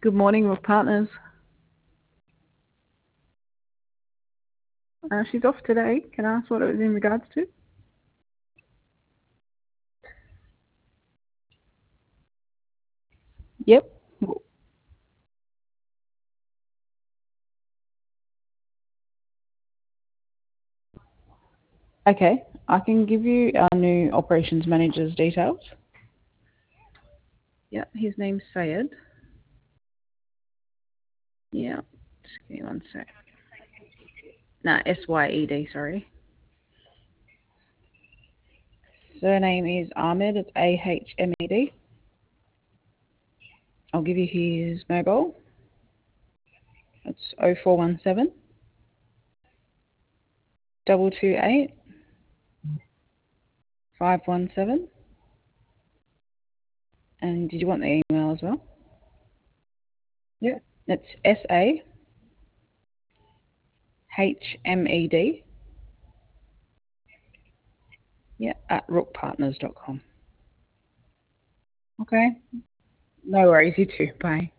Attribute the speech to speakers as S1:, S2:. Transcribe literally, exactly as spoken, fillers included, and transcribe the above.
S1: Good morning, with Partners. Uh, she's off today. Can I ask what it was in regards to? Yep. Okay, I can give you our new operations manager's details. Yeah, his name's Syed. Yeah, just give me one sec. Nah, S Y E D, sorry. Surname is Ahmed, it's A H M E D. I'll give you his mobile. It's oh four one seven, two two eight, five one seven. And did you want the email as well? Yeah. It's S A H M E D. Yeah, at rook partners dot com. Okay. No worries, you too. Bye.